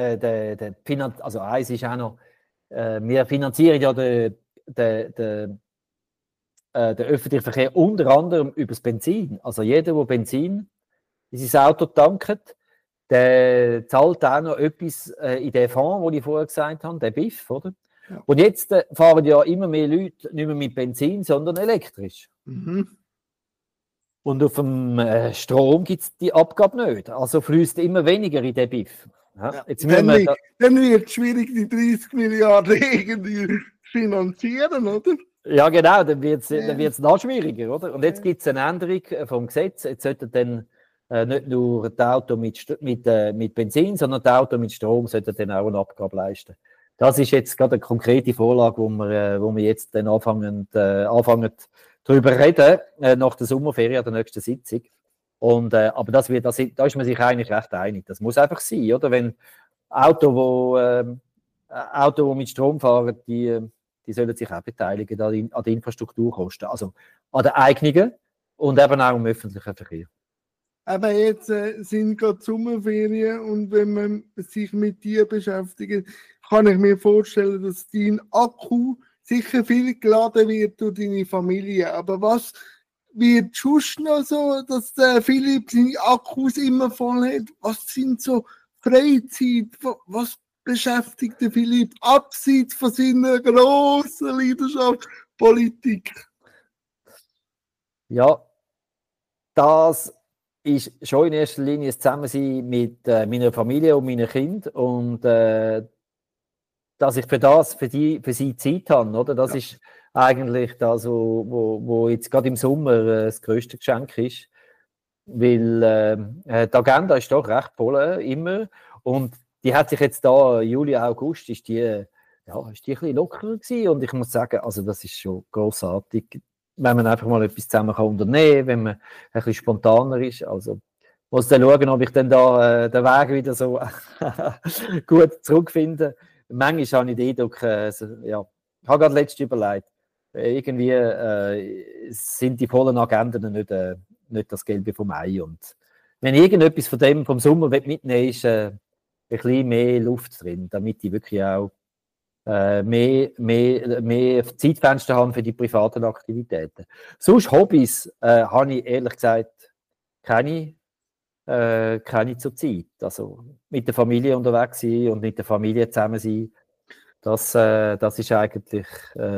wir finanzieren ja den öffentlichen Verkehr unter anderem über das Benzin. Also jeder, der Benzin in sein Auto tankt, der zahlt auch noch etwas in den Fonds, den ich vorher gesagt habe, den BIF, oder? Ja. Und jetzt fahren ja immer mehr Leute nicht mehr mit Benzin, sondern elektrisch. Mhm. Und auf dem Strom gibt es die Abgabe nicht. Also fließt immer weniger in den BIF. Ja, jetzt dann wird es schwierig, die 30 Milliarden irgendwie finanzieren, oder? Ja, genau, dann wird es noch schwieriger, oder? Und jetzt gibt es eine Änderung vom Gesetz. Jetzt sollten dann nicht nur die Autos mit Benzin, sondern die Autos mit Strom sollten dann auch eine Abgabe leisten. Das ist jetzt gerade eine konkrete Vorlage, wo wir jetzt dann anfangen darüber reden, nach der Sommerferien, der nächsten Sitzung. Und, aber da ist man sich eigentlich recht einig. Das muss einfach sein, oder? Wenn Autos, die mit Strom fahren, die sollen sich auch beteiligen an den Infrastrukturkosten. Also an den eigenen und eben auch im öffentlichen Verkehr. Aber jetzt sind gerade Sommerferien und wenn man sich mit dir beschäftigt, kann ich mir vorstellen, dass dein Akku sicher viel geladen wird durch deine Familie. Aber was wird sonst noch so, dass der Philipp seine Akkus immer voll hat? Was sind so Freizeit? Was beschäftigt der Philipp abseits von seiner grossen Leidenschaft Politik? Ja, das ist schon in erster Linie das Zusammensein mit meiner Familie und meinen Kindern und dass ich für sie Zeit habe, oder? Das ist eigentlich das, wo jetzt gerade im Sommer das grösste Geschenk ist, weil die Agenda ist doch recht voll immer und die hat sich jetzt da Juli, August ist die ein bisschen lockerer gewesen und ich muss sagen, also das ist schon grossartig, wenn man einfach mal etwas zusammen kann unternehmen, wenn man ein bisschen spontaner ist, also muss dann schauen, ob ich dann da den Weg wieder so gut zurückfinde. Manchmal habe ich den Eindruck, ich habe gerade letztens überlegt, irgendwie sind die vollen Agenden nicht das Gelbe vom Ei. Und wenn ich irgendetwas von dem vom Sommer mitnehmen ist ein bisschen mehr Luft drin, damit ich wirklich auch mehr Zeitfenster haben für die privaten Aktivitäten. Sonst Hobbys habe ich ehrlich gesagt keine zur Zeit. Also mit der Familie unterwegs sein und mit der Familie zusammen sein, das ist eigentlich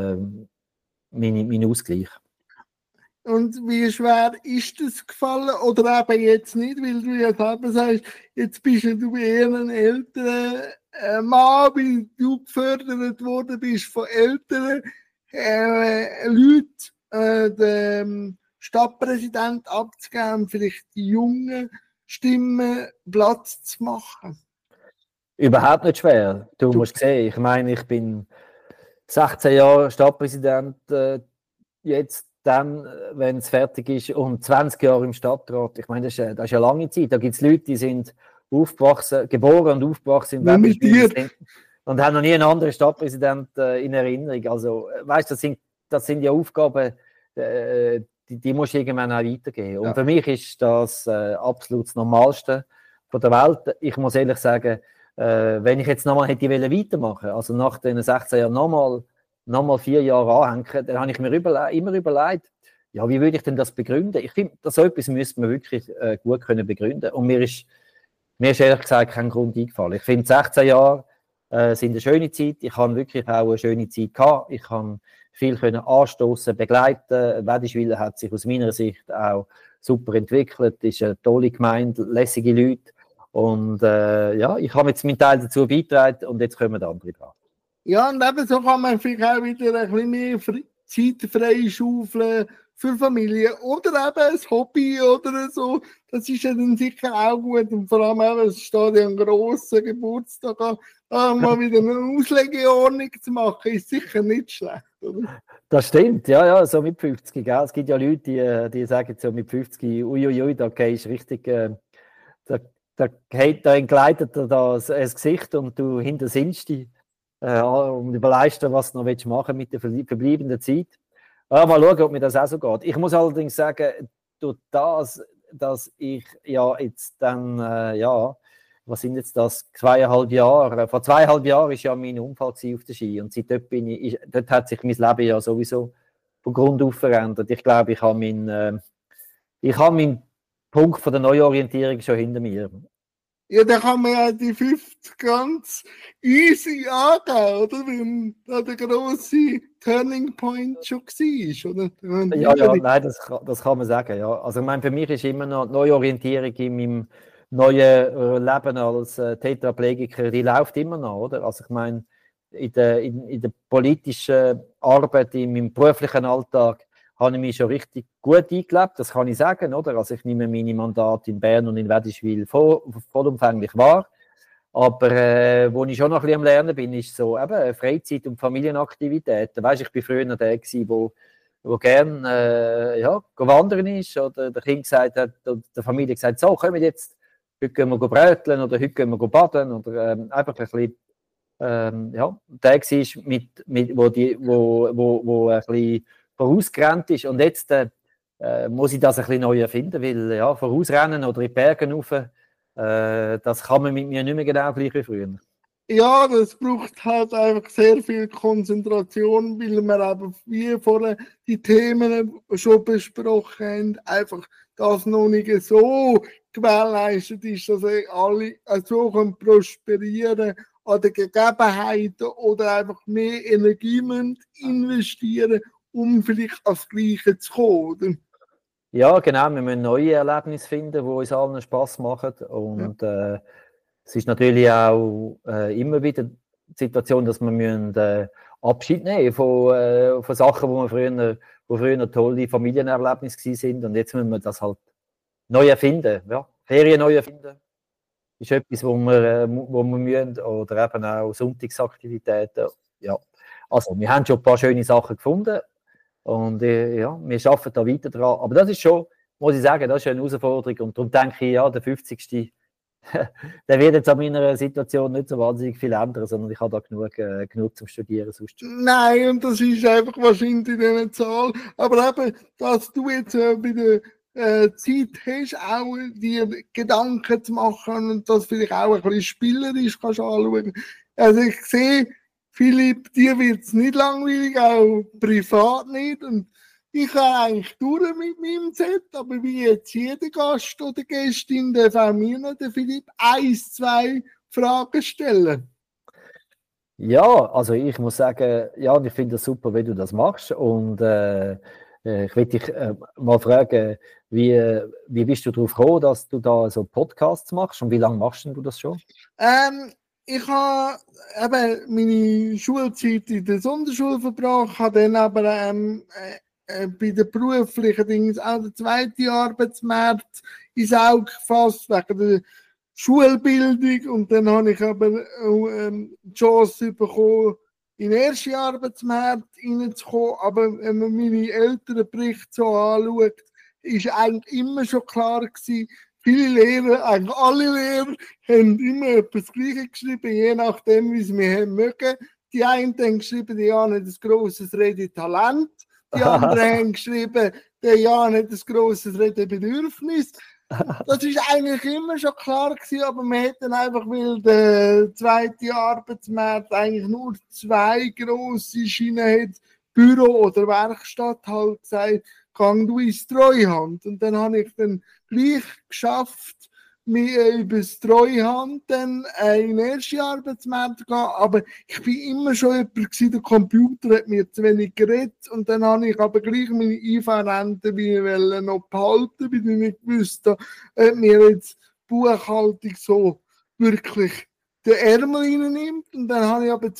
mein Ausgleich. Und wie schwer ist das gefallen? Oder eben jetzt nicht, weil du ja selber sagst, jetzt bist du eher ein älterer Mann, weil du gefördert worden bist von älteren Leuten, Stadtpräsident abzugeben und vielleicht die jungen Stimmen Platz zu machen? Überhaupt nicht schwer. Du musst sehen, ich meine, ich bin 16 Jahre Stadtpräsident, jetzt dann, wenn es fertig ist, und 20 Jahre im Stadtrat. Ich meine, das ist eine lange Zeit. Da gibt es Leute, die sind geboren und aufgewachsen in Wädenswil und haben noch nie einen anderen Stadtpräsident in Erinnerung. Also, weißt du, das sind ja Aufgaben, die musst du irgendwann auch weitergeben. Und für mich ist das absolut das Normalste von der Welt. Ich muss ehrlich sagen, wenn ich jetzt nochmal hätte weitermachen, also nach den 16 Jahren nochmal 4 Jahre anhängen, dann habe ich mir immer überlegt, ja, wie würde ich denn das begründen? Ich finde, so etwas müsste man wirklich gut können begründen. Und mir ist ehrlich gesagt kein Grund eingefallen. Ich finde, 16 Jahre sind eine schöne Zeit. Ich habe wirklich auch eine schöne Zeit gehabt. Ich kann viel können anstoßen, begleiten. Wädenswil hat sich aus meiner Sicht auch super entwickelt. Ist eine tolle Gemeinde, lässige Leute. Und ja, ich habe jetzt meinen Teil dazu beigetragen und jetzt kommen andere dran. Ja, und eben so kann man vielleicht auch wieder ein bisschen mehr Zeit freischaufeln für Familie oder eben ein Hobby oder so. Das ist ja dann sicher auch gut. Und vor allem auch, es steht ja einen grossen Geburtstag an, mal wieder eine Auslegeordnung zu machen, ist sicher nicht schlecht, oder? Das stimmt, ja, so mit 50, gell? Es gibt ja Leute, die sagen so mit 50, uiuiui, da gehst du richtig, da entgleitet dir das Gesicht und du hintersinnst dich und überlegst dir, was du noch machen willst mit der verbleibenden Zeit. Mal schauen, ob mir das auch so geht. Ich muss allerdings sagen, durch das, dass ich ja jetzt dann, was sind jetzt das, 2,5 Jahre, vor 2,5 Jahren ist ja mein Unfall auf der Ski und seitdem dort hat sich mein Leben ja sowieso von Grund auf verändert. Ich glaube, ich habe meinen Punkt von der Neuorientierung schon hinter mir. Ja, da kann man ja die 50 ganz easy angehen, oder? Wenn da der grosse Turning Point schon war, oder? Ja, nein, das kann man sagen, ja. Also ich meine, für mich ist immer noch die Neuorientierung in meinem neuen Leben als Tetraplegiker, die läuft immer noch, oder? Also ich meine, in der politischen Arbeit, in meinem beruflichen Alltag, habe ich mich schon richtig gut eingelebt, das kann ich sagen, oder? Also ich nehme meine Mandate in Bern und in Wädenswil vollumfänglich wahr. Aber wo ich schon noch ein bisschen am Lernen bin, ist so eben Freizeit- und Familienaktivitäten. Weißt, ich bin früher noch der gewesen, wo gerne wandern ist oder der Kind gesagt hat, oder der Familie gesagt, so, kommen wir jetzt, heute gehen wir bröteln oder heute gehen wir baden oder einfach ein bisschen der war, wo ein bisschen vorausgerannt ist. Und jetzt muss ich das ein bisschen neu erfinden, weil ja, vorausrennen oder in die Berge rauf, das kann man mit mir nicht mehr genau gleich wie früher. Ja, das braucht halt einfach sehr viel Konzentration, weil wir eben, wie vorher die Themen schon besprochen haben, einfach das noch nicht so gewährleistet ist, dass alle so prosperieren an den Gegebenheiten oder einfach mehr Energie investieren, um vielleicht ans Gleiche zu kommen. Ja, genau, wir müssen neue Erlebnisse finden, die uns allen Spass machen. Und es ist natürlich auch immer wieder die Situation, dass wir Abschied nehmen von Sachen, wo früher tolle Familienerlebnisse sind. Und jetzt müssen wir das halt neu erfinden. Ja. Ferien neu erfinden ist etwas, wo wir müssen. Oder eben auch Sonntagsaktivitäten. Ja. Also, wir haben schon ein paar schöne Sachen gefunden. Und wir arbeiten da weiter dran. Aber das ist schon, muss ich sagen, das ist eine Herausforderung. Und darum denke ich, ja, der 50. der wird jetzt an meiner Situation nicht so wahnsinnig viel ändern, sondern ich habe da genug zum Studieren. Sonst. Nein, und das ist einfach wahrscheinlich in dieser Zahl. Aber eben, dass du jetzt bei der Zeit hast, auch dir Gedanken zu machen und das vielleicht auch ein bisschen spielerisch kannst anschauen. Also ich sehe, Philipp, dir wird es nicht langweilig, auch privat nicht. Und ich habe eigentlich durch mit meinem Set, aber wie jetzt jeder Gast oder Gästin, darf auch mir noch der Philipp 1, 2 Fragen stellen. Ja, also ich muss sagen, ja, ich finde es super, wenn du das machst. Und ich will dich mal fragen, wie bist du darauf gekommen, dass du da so Podcasts machst und wie lange machst du das schon? Ich habe eben meine Schulzeit in der Sonderschule verbracht, habe dann aber bei den beruflichen Dingen auch der zweite Arbeitsmarkt ins Auge gefasst, wegen der Schulbildung. Und dann habe ich aber die Chance bekommen, in den ersten Arbeitsmarkt reinzukommen. Aber wenn man meine älteren Berichte so anschaut, ist eigentlich immer schon klar gewesen, viele Lehrer, eigentlich alle Lehrer, haben immer etwas Gleiches geschrieben, je nachdem, wie sie mir haben mögen. Die einen haben geschrieben, der Jan hat ein grosses Redetalent. Die anderen haben geschrieben, der Jan hat ein grosses Redebedürfnis. Das ist eigentlich immer schon klar gewesen, aber wir hätten einfach, weil der zweite Arbeitsmarkt eigentlich nur 2 grosse Schienen hat, Büro oder Werkstatt, halt gesagt, gang du ins Treuhand. Und dann habe ich dann gleich geschafft, mir über das Treuhand dann in den ersten Arbeitsmarkt zu gehen. Aber ich bin immer schon jemand gewesen, der Computer hat mir zu wenig geredet. Und dann habe ich aber gleich meine IV-Rente noch behalten, weil ich nicht wusste, ob mir jetzt Buchhaltung so wirklich den Ärmel reinnimmt. Und dann habe ich aber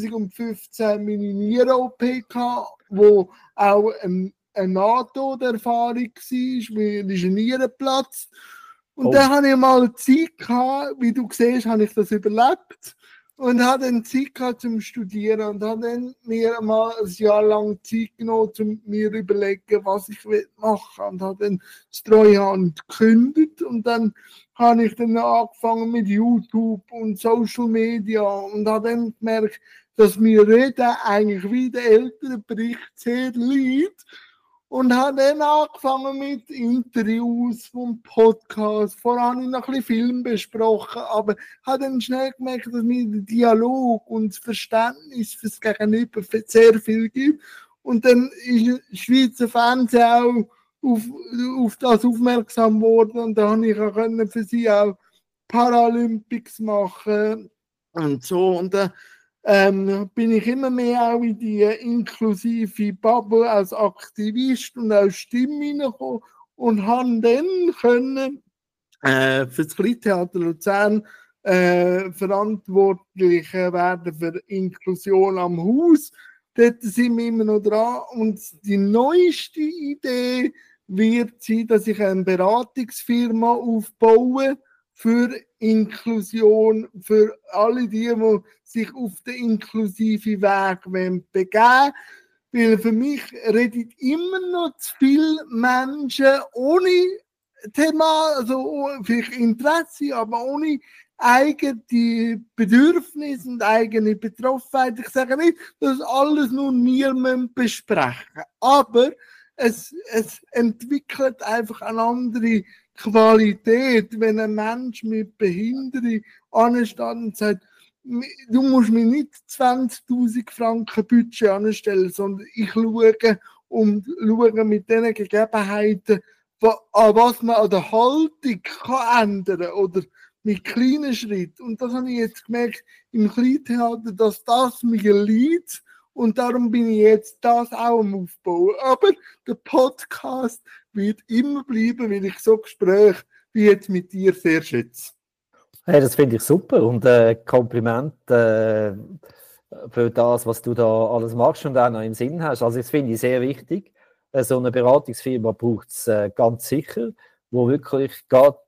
2015 meine Nieren-OP gehabt, wo auch eine NATO-Erfahrung war, weil ist eine Niere geplatzt. Und dann habe ich mal Zeit gehabt, wie du siehst, habe ich das überlebt. Und habe dann Zeit gehabt zum Studieren und habe dann mir mal ein Jahr lang Zeit genommen, um mir zu überlegen, was ich machen will. Und habe dann das Treuhand gekündigt. Und dann habe ich dann angefangen mit YouTube und Social Media und habe dann gemerkt, dass mir Reden eigentlich wie der ältere Bericht sehr liegt. Und habe dann angefangen mit Interviews vom Podcast. Vorher habe ich noch ein bisschen Film besprochen, aber habe dann schnell gemerkt, dass mir der Dialog und das Verständnis fürs Gegenüber sehr viel gibt. Und dann ist das Schweizer Fernsehen auch auf das aufmerksam geworden. Und da habe ich auch für sie auch Paralympics machen und so. Und bin ich immer mehr auch in die inklusive Bubble als Aktivist und als Stimme hineingekommen und habe dann können für das Kleintheater Luzern verantwortlich werden für Inklusion am Haus. Dort sind wir immer noch dran und die neueste Idee wird sein, dass ich eine Beratungsfirma aufbaue für Inklusion, für alle die sich auf den inklusiven Weg begeben wollen. Weil für mich reden immer noch zu viele Menschen ohne Thema, also vielleicht Interesse, aber ohne eigene Bedürfnisse und eigene Betroffenheit. Ich sage nicht, dass alles nur wir besprechen müssen, aber es entwickelt einfach eine andere Qualität, wenn ein Mensch mit Behinderung ansteht und sagt, du musst mir nicht 20.000 Franken Budget anstellen, sondern ich schaue mit diesen Gegebenheiten, an was man an der Haltung kann ändern oder mit kleinen Schritten. Und das habe ich jetzt gemerkt im Kleintheater, dass das mir liegt. Und darum bin ich jetzt das auch am Aufbauen. Aber der Podcast wird immer bleiben, weil ich so Gespräche wie jetzt mit dir sehr schätze. Hey, das finde ich super und Kompliment für das, was du da alles machst und auch noch im Sinn hast. Also das finde ich sehr wichtig. So eine Beratungsfirma braucht es ganz sicher, wo wirklich gerade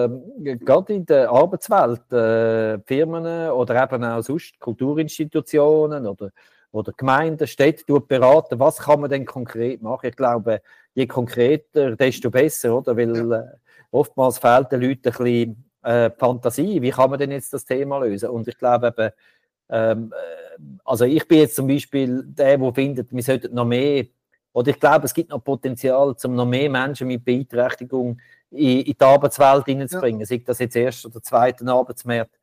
in der Arbeitswelt Firmen oder eben auch sonst Kulturinstitutionen oder Gemeinden, Städte beraten, was kann man denn konkret machen. Ich glaube, je konkreter, desto besser, oder? Weil oftmals fehlt den Leuten ein bisschen Fantasie. Wie kann man denn jetzt das Thema lösen? Und ich glaube eben, also ich bin jetzt zum Beispiel der findet, wir sollten noch mehr, oder ich glaube, es gibt noch Potenzial, um noch mehr Menschen mit Beeinträchtigung in die Arbeitswelt hineinzubringen, sei das jetzt erst oder zweiten Arbeitsmarkt.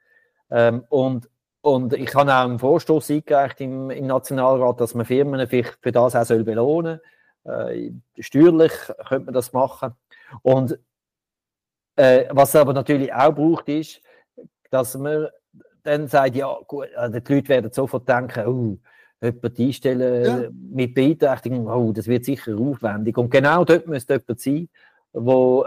Und ich habe auch einen Vorstoß eingereicht im Nationalrat, dass man Firmen für das auch belohnen soll. Steuerlich könnte man das machen. Und was es aber natürlich auch braucht, ist, dass man dann sagt, ja gut, die Leute werden sofort denken, jemand einstellen mit Beeinträchtigung, das wird sicher aufwendig. Und genau dort müsste jemand sein, wo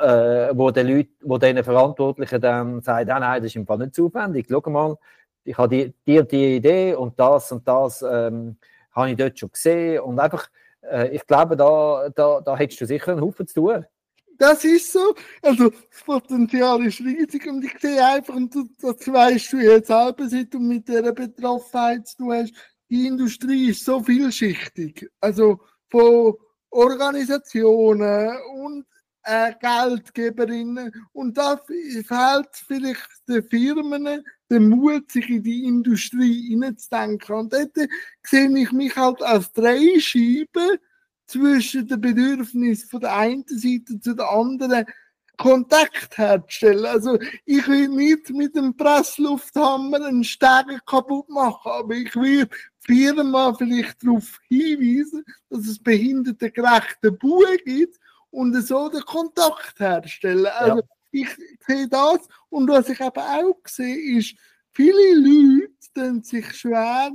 den Verantwortlichen dann sagt, nein, das ist im Fall nicht zu aufwendig. Schau mal, ich habe die Idee und das habe ich dort schon gesehen. Und einfach Ich glaube, da hättest du sicher einen Haufen zu tun. Das ist so. Also, das Potenzial ist riesig und ich sehe einfach, und das weißt du jetzt selber, seit du mit dieser Betroffenheit zu tun hast, die Industrie ist so vielschichtig. Also, von Organisationen und Geldgeberinnen. Und da fehlt vielleicht den Firmen den Mut, sich in die Industrie hineinzudenken. Und dort sehe ich mich halt als Drehscheibe zwischen den Bedürfnissen von der einen Seite zu der anderen Kontakt herzustellen. Also ich will nicht mit dem Presslufthammer einen Steg kaputt machen, aber ich will viermal vielleicht darauf hinweisen, dass es behindertengerechte Bauern gibt und so den Kontakt herstellen. Also ich sehe das und was ich eben auch sehe, ist, viele Leute tun sich schwer,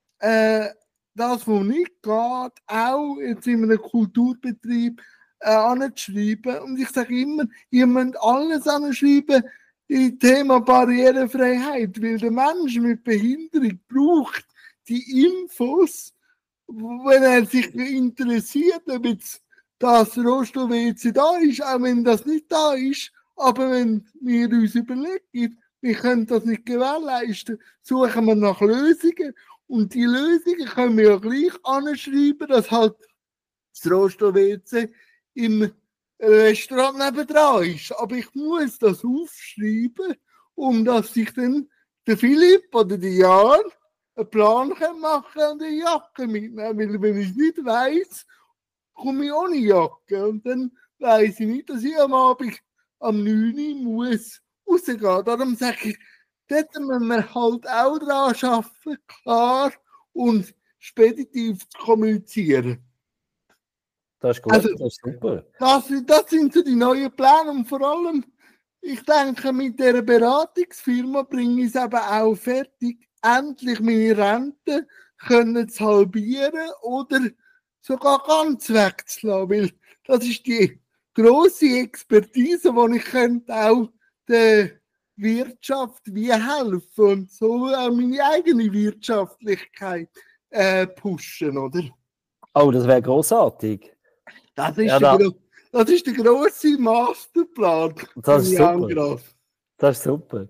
das, was nicht geht, auch jetzt in einem Kulturbetrieb anzuschreiben. Und ich sage immer, ihr müsst alles anschreiben, im Thema Barrierefreiheit, weil der Mensch mit Behinderung braucht die Infos, wenn er sich interessiert, ob jetzt das Rohstoff-WC da ist, auch wenn das nicht da ist, aber wenn wir uns überlegen, wir können das nicht gewährleisten, suchen wir nach Lösungen. Und die Lösungen können wir ja gleich anschreiben, dass halt das Rohstoff-WC im Restaurant nebendran ist. Aber ich muss das aufschreiben, um dass ich dann der Philipp oder die Jan einen Plan machen und eine Jacke mitnehmen. Weil wenn ich es nicht weiss, komme ich ohne Jacke. Und dann weiss ich nicht, dass ich am Abend am 9 Uhr muss rausgehen. Darum sage ich, dort müssen wir halt auch daran arbeiten, klar und speditiv zu kommunizieren. Das ist gut, also, das ist super. Das sind so die neuen Pläne und vor allem, ich denke, mit dieser Beratungsfirma bringe ich es eben auch fertig, endlich meine Rente können zu halbieren oder sogar ganz wegzulassen, weil das ist die grosse Expertise, die ich könnte auch der Wirtschaft wie helfen und so auch meine eigene Wirtschaftlichkeit pushen, oder? Oh, das wäre grossartig. Das ist der grosse Masterplan. Das ist super. Das ist super.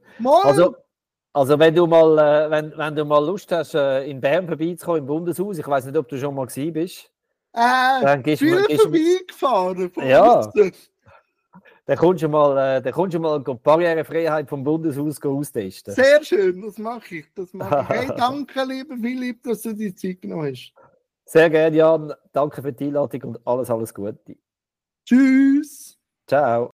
Also wenn du mal, wenn du mal Lust hast, in Bern vorbeizukommen, im Bundeshaus, ich weiß nicht, ob du schon mal gewesen bist. Dann viel vorbeigefahren. Ja. Dann kommst du mal die Barrierefreiheit vom Bundeshaus austesten. Sehr schön, das mache ich. Hey, danke, lieber Philipp, dass du die Zeit genommen hast. Sehr gerne, Jan. Danke für die Einladung und alles Gute. Tschüss. Ciao.